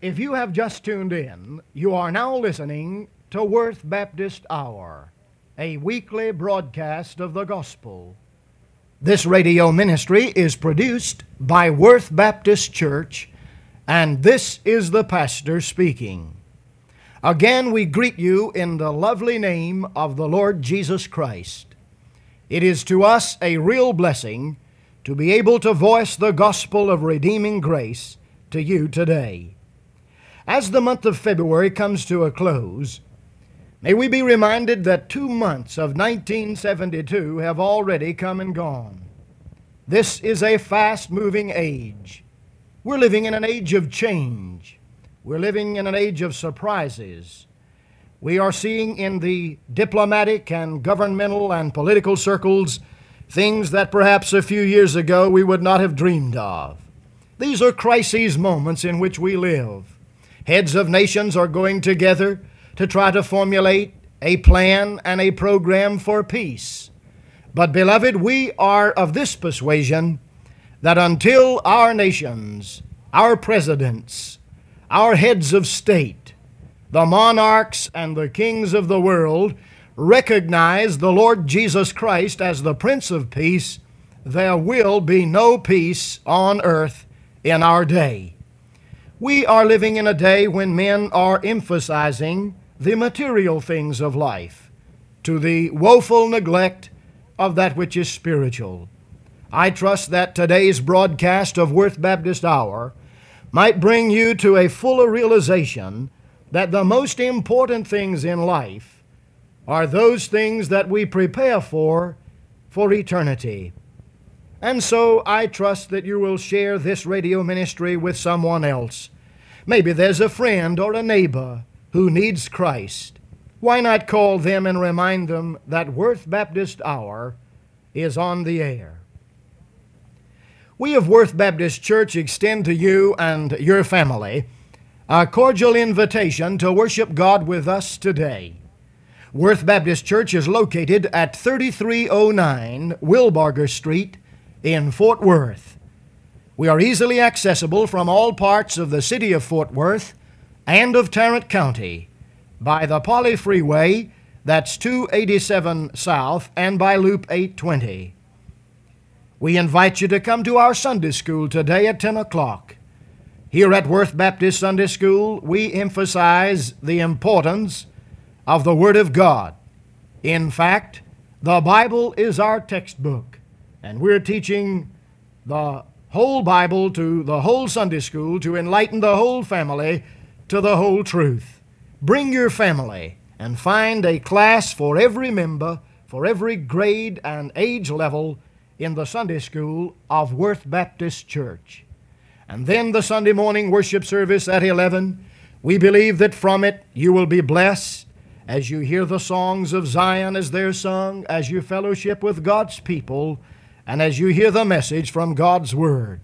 If you have just tuned in, you are now listening to Worth Baptist Hour, a weekly broadcast of the gospel. This radio ministry is produced by Worth Baptist Church, and this is the pastor speaking. Again, we greet you in the lovely name of the Lord Jesus Christ. It is to us a real blessing to be able to voice the gospel of redeeming grace to you today. As the month of February comes to a close, may we be reminded that 2 months of 1972 have already come and gone. This is a fast-moving age. We're living in an age of change. We're living in an age of surprises. We are seeing in the diplomatic and governmental and political circles things that perhaps a few years ago we would not have dreamed of. These are crises moments in which we live. Heads of nations are going together to try to formulate a plan and a program for peace. But, beloved, we are of this persuasion that until our nations, our presidents, our heads of state, the monarchs and the kings of the world recognize the Lord Jesus Christ as the Prince of Peace, there will be no peace on earth in our day. We are living in a day when men are emphasizing the material things of life to the woeful neglect of that which is spiritual. I trust that today's broadcast of Worth Baptist Hour might bring you to a fuller realization that the most important things in life are those things that we prepare for eternity. And so I trust that you will share this radio ministry with someone else. Maybe there's a friend or a neighbor who needs Christ. Why not call them and remind them that Worth Baptist Hour is on the air? We of Worth Baptist Church extend to you and your family a cordial invitation to worship God with us today. Worth Baptist Church is located at 3309 Wilbarger Street in Fort Worth. We are easily accessible from all parts of the city of Fort Worth and of Tarrant County by the Poly Freeway, that's 287 South, and by Loop 820. We invite you to come to our Sunday School today at 10 o'clock. Here at Worth Baptist Sunday School, we emphasize the importance of the Word of God. In fact, the Bible is our textbook, and we're teaching the whole Bible to the whole Sunday School to enlighten the whole family to the whole truth. Bring your family and find a class for every member, for every grade and age level in the Sunday School of Worth Baptist Church. And then the Sunday morning worship service at 11. We believe that from it you will be blessed as you hear the songs of Zion as they're sung, as you fellowship with God's people, and as you hear the message from God's Word.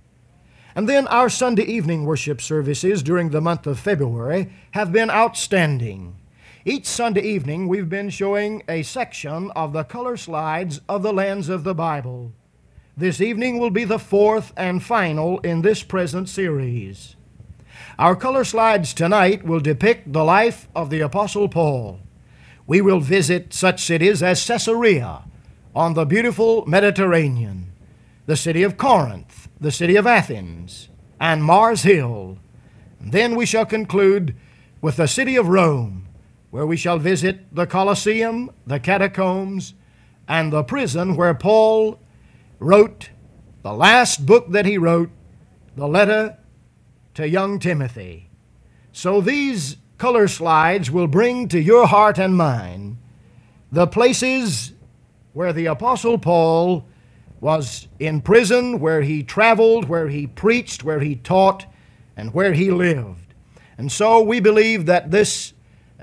And then our Sunday evening worship services during the month of February have been outstanding. Each Sunday evening we've been showing a section of the color slides of the lands of the Bible. This evening will be the fourth and final in this present series. Our color slides tonight will depict the life of the Apostle Paul. We will visit such cities as Caesarea on the beautiful Mediterranean, the city of Corinth, the city of Athens, and Mars Hill. And then we shall conclude with the city of Rome, where we shall visit the Colosseum, the catacombs, and the prison where Paul wrote the last book that he wrote, the letter to young Timothy. So these color slides will bring to your heart and mind the places where the Apostle Paul was in prison, where he traveled, where he preached, where he taught, and where he lived. And so we believe that this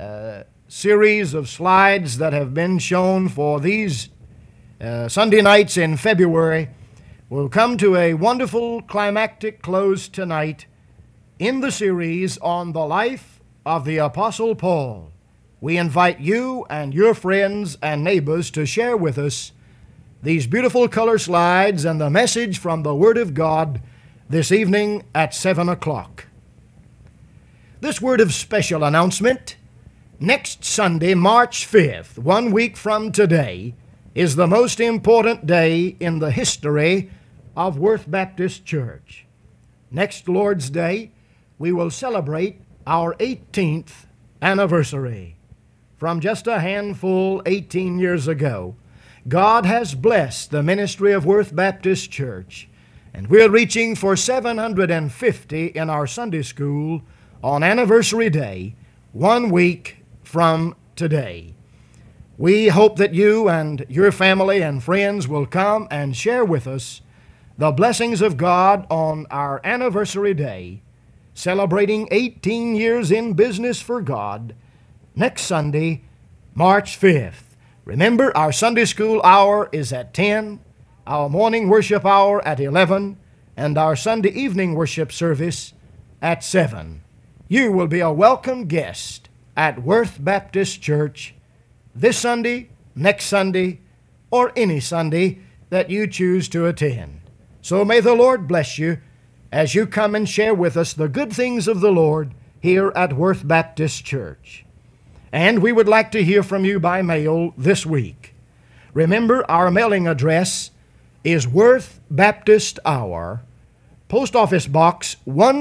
series of slides that have been shown for these Sunday nights in February will come to a wonderful climactic close tonight in the series on the life of the Apostle Paul. We invite you and your friends and neighbors to share with us these beautiful color slides and the message from the Word of God this evening at 7 o'clock. This word of special announcement: next Sunday, March 5th, 1 week from today, is the most important day in the history of Worth Baptist Church. Next Lord's Day, we will celebrate our 18th anniversary. From just a handful 18 years ago, God has blessed the ministry of Worth Baptist Church, and we're reaching for 750 in our Sunday school on Anniversary Day, 1 week from today. We hope that you and your family and friends will come and share with us the blessings of God on our Anniversary Day, celebrating 18 years in business for God, next Sunday, March 5th. Remember, our Sunday school hour is at 10, our morning worship hour at 11, and our Sunday evening worship service at 7. You will be a welcome guest at Worth Baptist Church this Sunday, next Sunday, or any Sunday that you choose to attend. So may the Lord bless you as you come and share with us the good things of the Lord here at Worth Baptist Church. And we would like to hear from you by mail this week. Remember, our mailing address is Worth Baptist Hour, Post Office Box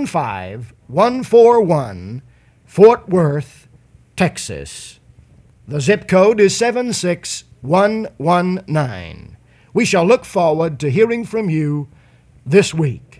15141, Fort Worth, Texas. The zip code is 76119. We shall look forward to hearing from you this week.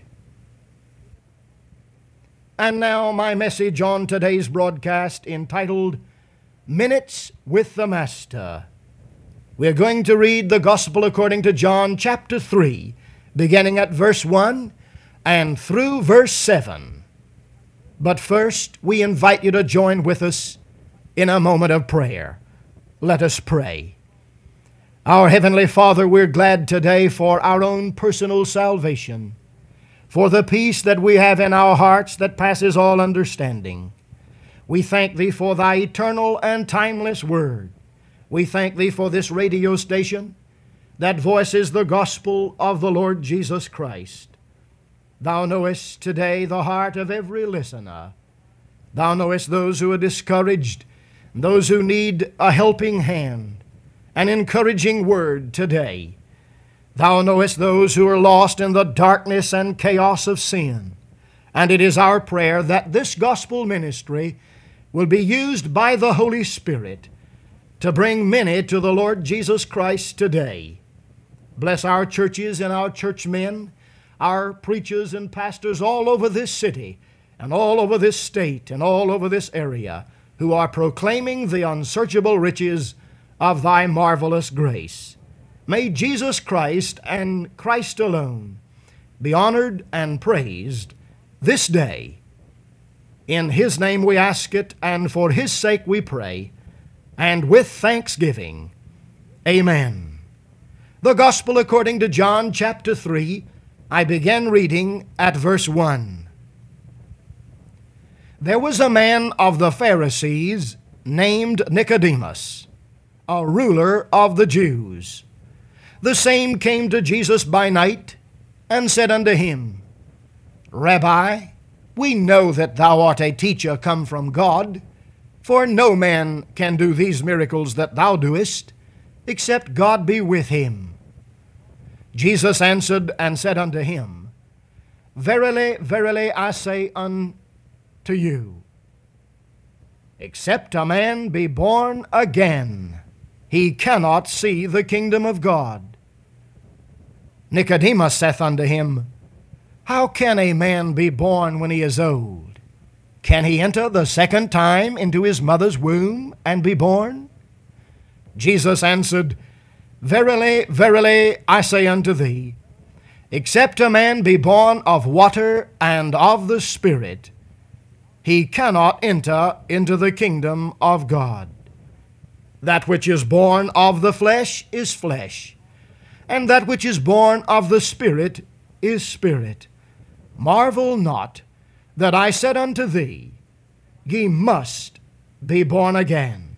And now my message on today's broadcast, entitled Minutes with the Master. We're going to read the Gospel according to John chapter 3, beginning at verse 1 and through verse 7. But first, we invite you to join with us in a moment of prayer. Let us pray. Our Heavenly Father, we're glad today for our own personal salvation, for the peace that we have in our hearts that passes all understanding. We thank Thee for Thy eternal and timeless Word. We thank Thee for this radio station that voices the gospel of the Lord Jesus Christ. Thou knowest today the heart of every listener. Thou knowest those who are discouraged, those who need a helping hand, an encouraging word today. Thou knowest those who are lost in the darkness and chaos of sin. And it is our prayer that this gospel ministry will be used by the Holy Spirit to bring many to the Lord Jesus Christ today. Bless our churches and our churchmen, our preachers and pastors all over this city and all over this state and all over this area who are proclaiming the unsearchable riches of Thy marvelous grace. May Jesus Christ and Christ alone be honored and praised this day. In His name we ask it, and for His sake we pray, and with thanksgiving. Amen. The Gospel according to John chapter 3, I begin reading at verse 1. There was a man of the Pharisees named Nicodemus, a ruler of the Jews. The same came to Jesus by night, and said unto Him, Rabbi, we know that Thou art a teacher come from God, for no man can do these miracles that Thou doest, except God be with him. Jesus answered and said unto him, Verily, verily, I say unto you, except a man be born again, he cannot see the kingdom of God. Nicodemus saith unto him, How can a man be born when he is old? Can he enter the second time into his mother's womb and be born? Jesus answered, Verily, verily, I say unto thee, except a man be born of water and of the Spirit, he cannot enter into the kingdom of God. That which is born of the flesh is flesh, and that which is born of the Spirit is spirit. Marvel not that I said unto thee, Ye must be born again.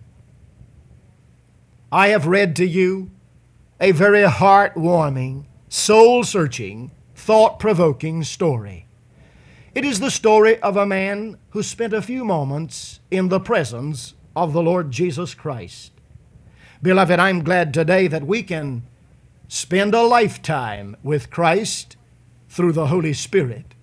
I have read to you a very heart-warming, soul-searching, thought-provoking story. It is the story of a man who spent a few moments in the presence of the Lord Jesus Christ. Beloved, I'm glad today that we can spend a lifetime with Christ through the Holy Spirit.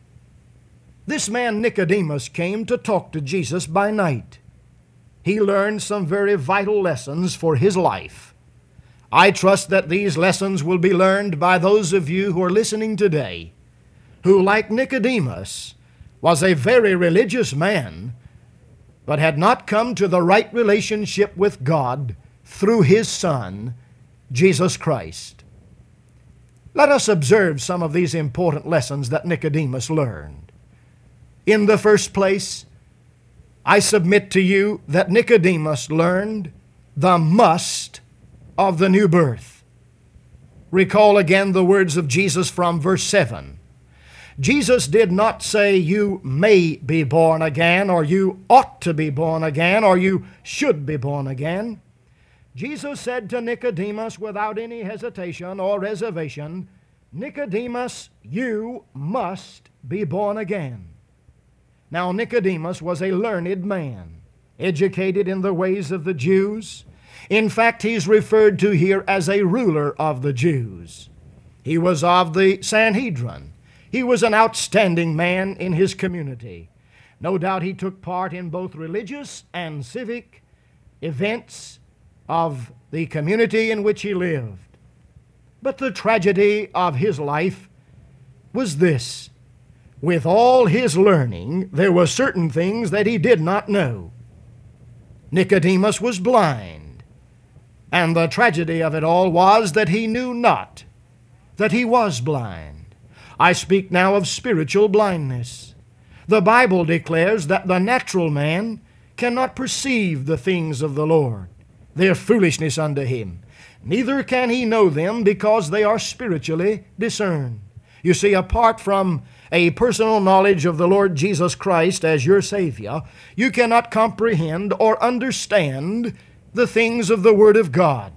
This man Nicodemus came to talk to Jesus by night. He learned some very vital lessons for his life. I trust that these lessons will be learned by those of you who are listening today, who, like Nicodemus, was a very religious man, but had not come to the right relationship with God through His Son, Jesus Christ. Let us observe some of these important lessons that Nicodemus learned. In the first place, I submit to you that Nicodemus learned the must of the new birth. Recall again the words of Jesus from verse 7. Jesus did not say you may be born again, or you ought to be born again, or you should be born again. Jesus said to Nicodemus without any hesitation or reservation, Nicodemus, you must be born again. Now, Nicodemus was a learned man, educated in the ways of the Jews. In fact, he's referred to here as a ruler of the Jews. He was of the Sanhedrin. He was an outstanding man in his community. No doubt he took part in both religious and civic events of the community in which he lived. But the tragedy of his life was this. With all his learning, there were certain things that he did not know. Nicodemus was blind, and the tragedy of it all was that he knew not that he was blind. I speak now of spiritual blindness. The Bible declares that the natural man cannot perceive the things of the Lord. They are foolishness unto him. Neither can he know them because they are spiritually discerned. You see, apart from a personal knowledge of the Lord Jesus Christ as your Savior, you cannot comprehend or understand the things of the Word of God.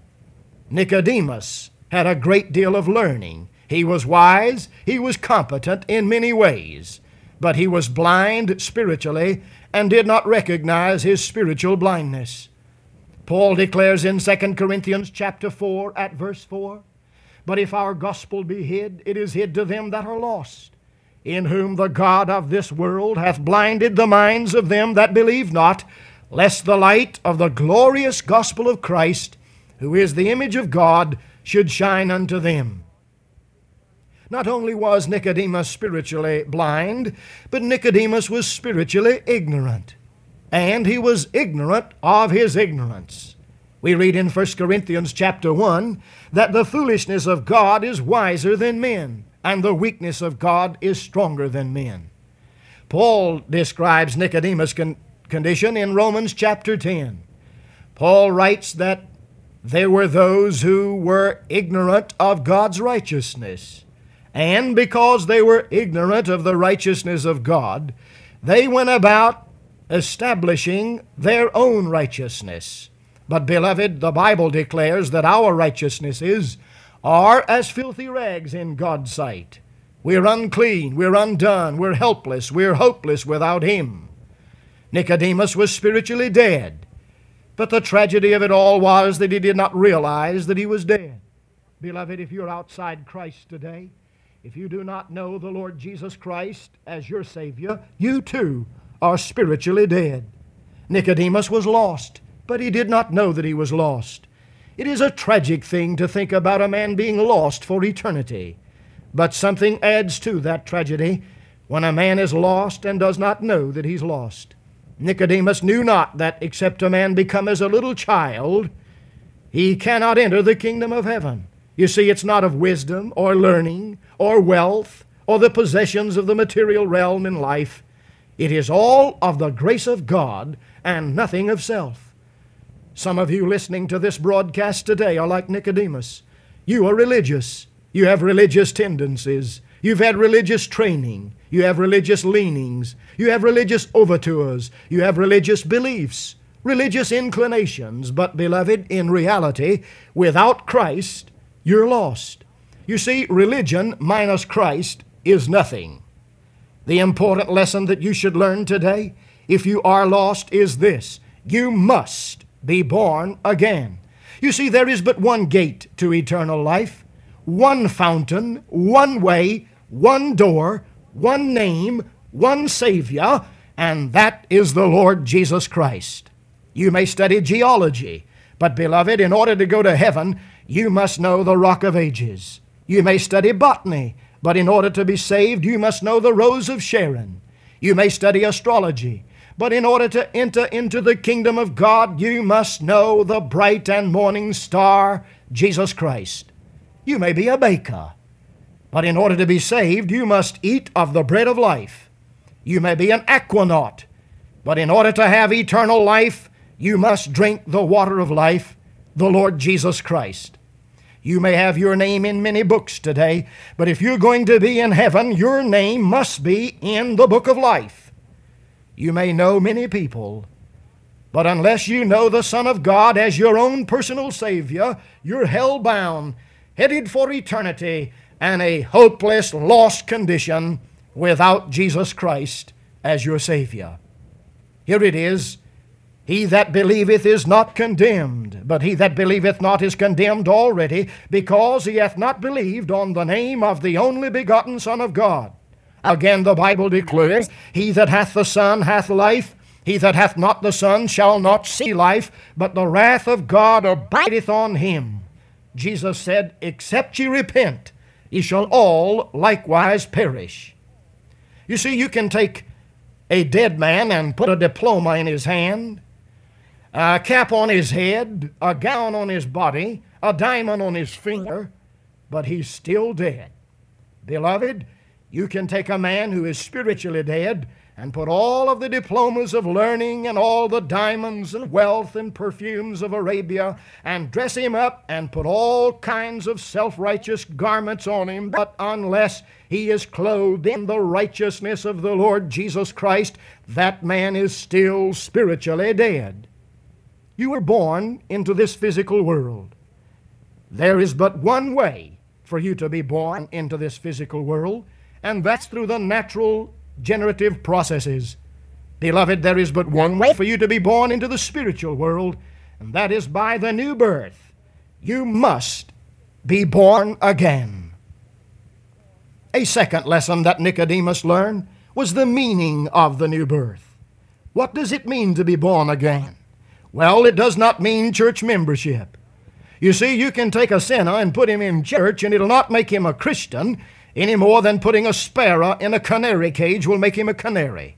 Nicodemus had a great deal of learning. He was wise, he was competent in many ways, but he was blind spiritually and did not recognize his spiritual blindness. Paul declares in 2 Corinthians chapter 4 at verse 4, But if our gospel be hid, it is hid to them that are lost, in whom the God of this world hath blinded the minds of them that believe not, lest the light of the glorious gospel of Christ, who is the image of God, should shine unto them. Not only was Nicodemus spiritually blind, but Nicodemus was spiritually ignorant. And he was ignorant of his ignorance. We read in 1 Corinthians chapter 1 that the foolishness of God is wiser than men, and the weakness of God is stronger than men. Paul describes Nicodemus' condition in Romans chapter 10. Paul writes that there were those who were ignorant of God's righteousness. And because they were ignorant of the righteousness of God, they went about establishing their own righteousness. But beloved, the Bible declares that our righteousnesses are as filthy rags in God's sight. We're unclean, we're undone, we're helpless, we're hopeless without Him. Nicodemus was spiritually dead, but the tragedy of it all was that he did not realize that he was dead. Beloved, if you're outside Christ today, if you do not know the Lord Jesus Christ as your Savior, you too are spiritually dead. Nicodemus was lost, but he did not know that he was lost. It is a tragic thing to think about a man being lost for eternity. But something adds to that tragedy when a man is lost and does not know that he's lost. Nicodemus knew not that except a man become as a little child, he cannot enter the kingdom of heaven. You see, it's not of wisdom or learning or wealth or the possessions of the material realm in life. It is all of the grace of God and nothing of self. Some of you listening to this broadcast today are like Nicodemus. You are religious. You have religious tendencies. You've had religious training. You have religious leanings. You have religious overtures. You have religious beliefs, religious inclinations. But, beloved, in reality, without Christ, you're lost. You see, religion minus Christ is nothing. The important lesson that you should learn today, if you are lost, is this: you must be born again. You see, there is but one gate to eternal life, one fountain, one way, one door, one name, one Savior, and that is the Lord Jesus Christ. You may study geology, but beloved, in order to go to heaven, you must know the Rock of Ages. You may study botany, but in order to be saved, you must know the Rose of Sharon. You may study astrology, but in order to enter into the kingdom of God, you must know the bright and morning star, Jesus Christ. You may be a baker, but in order to be saved, you must eat of the bread of life. You may be an aquanaut, but in order to have eternal life, you must drink the water of life, the Lord Jesus Christ. You may have your name in many books today, but if you're going to be in heaven, your name must be in the book of life. You may know many people, but unless you know the Son of God as your own personal Savior, you're hell-bound, headed for eternity, and a hopeless, lost condition without Jesus Christ as your Savior. Here it is: he that believeth is not condemned, but he that believeth not is condemned already, because he hath not believed on the name of the only begotten Son of God. Again the Bible declares, he that hath the Son hath life. He that hath not the Son shall not see life, but the wrath of God abideth on him. Jesus said, except ye repent, ye shall all likewise perish. You see, you can take a dead man and put a diploma in his hand, a cap on his head, a gown on his body, a diamond on his finger, but he's still dead. Beloved, you can take a man who is spiritually dead and put all of the diplomas of learning and all the diamonds and wealth and perfumes of Arabia and dress him up and put all kinds of self-righteous garments on him, but unless he is clothed in the righteousness of the Lord Jesus Christ, that man is still spiritually dead. You were born into this physical world. There is but one way for you to be born into this physical world, and that's through the natural generative processes. Beloved, there is but one way for you to be born into the spiritual world, and that is by the new birth. You must be born again. A second lesson that Nicodemus learned was the meaning of the new birth. What does it mean to be born again? Well, it does not mean church membership. You see, you can take a sinner and put him in church, and it'll not make him a Christian any more than putting a sparrow in a canary cage will make him a canary.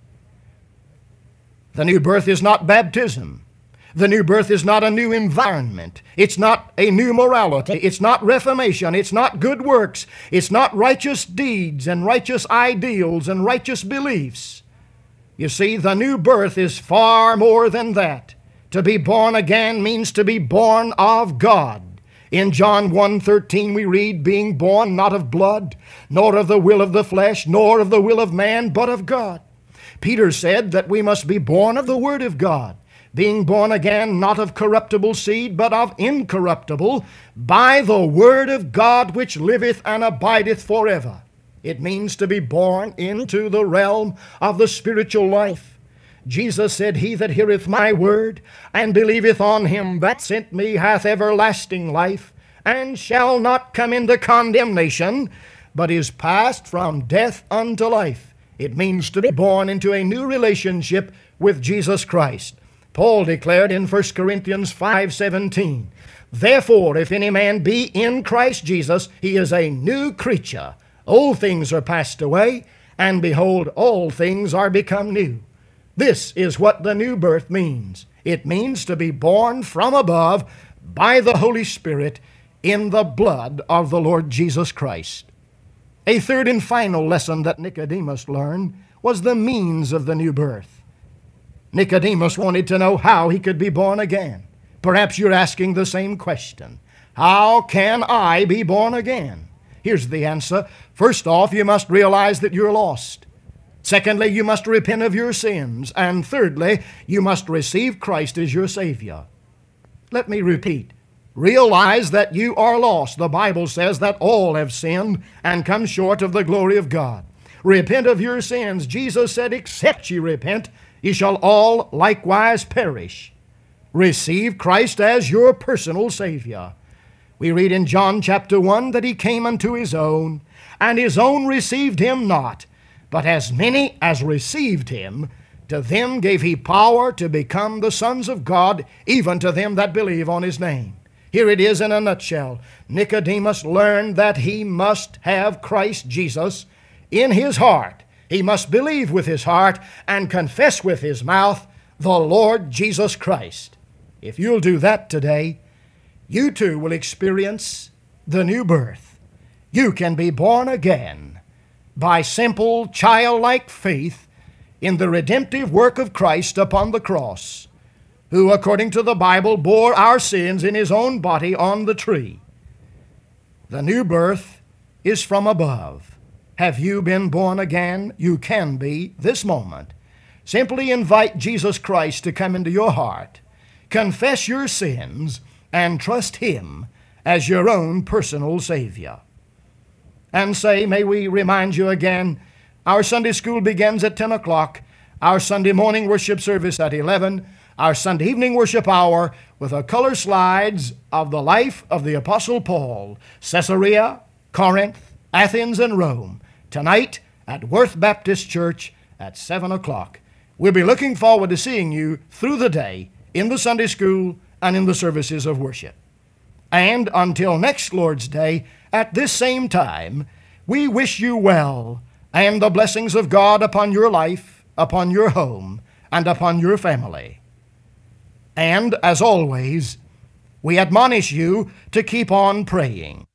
The new birth is not baptism. The new birth is not a new environment. It's not a new morality. It's not reformation. It's not good works. It's not righteous deeds and righteous ideals and righteous beliefs. You see, the new birth is far more than that. To be born again means to be born of God. In John 1:13 we read, being born not of blood, nor of the will of the flesh, nor of the will of man, but of God. Peter said that we must be born of the Word of God, being born again not of corruptible seed, but of incorruptible, by the Word of God which liveth and abideth forever. It means to be born into the realm of the spiritual life. Jesus said, he that heareth my word and believeth on him that sent me hath everlasting life, and shall not come into condemnation, but is passed from death unto life. It means to be born into a new relationship with Jesus Christ. Paul declared in 1 Corinthians 5:17, therefore, if any man be in Christ Jesus, he is a new creature. Old things are passed away, and behold, all things are become new. This is what the new birth means. It means to be born from above by the Holy Spirit in the blood of the Lord Jesus Christ. A third and final lesson that Nicodemus learned was the means of the new birth. Nicodemus wanted to know how he could be born again. Perhaps you're asking the same question. How can I be born again? Here's the answer. First off, you must realize that you're lost. Secondly, you must repent of your sins. And thirdly, you must receive Christ as your Savior. Let me repeat. Realize that you are lost. The Bible says that all have sinned and come short of the glory of God. Repent of your sins. Jesus said, except ye repent, ye shall all likewise perish. Receive Christ as your personal Savior. We read in John chapter 1 that he came unto his own, and his own received him not. But as many as received him, to them gave he power to become the sons of God, even to them that believe on his name. Here it is in a nutshell. Nicodemus learned that he must have Christ Jesus in his heart. He must believe with his heart and confess with his mouth the Lord Jesus Christ. If you'll do that today, you too will experience the new birth. You can be born again by simple childlike faith in the redemptive work of Christ upon the cross, who, according to the Bible, bore our sins in his own body on the tree. The new birth is from above. Have you been born again? You can be this moment. Simply invite Jesus Christ to come into your heart, confess your sins, and trust him as your own personal Savior. And say, may we remind you again, our Sunday school begins at 10 o'clock, our Sunday morning worship service at 11, our Sunday evening worship hour with a color slides of the life of the Apostle Paul, Caesarea, Corinth, Athens, and Rome, tonight at Worth Baptist Church at 7 o'clock. We'll be looking forward to seeing you through the day in the Sunday school and in the services of worship. And until next Lord's Day, at this same time, we wish you well and the blessings of God upon your life, upon your home, and upon your family. And, as always, we admonish you to keep on praying.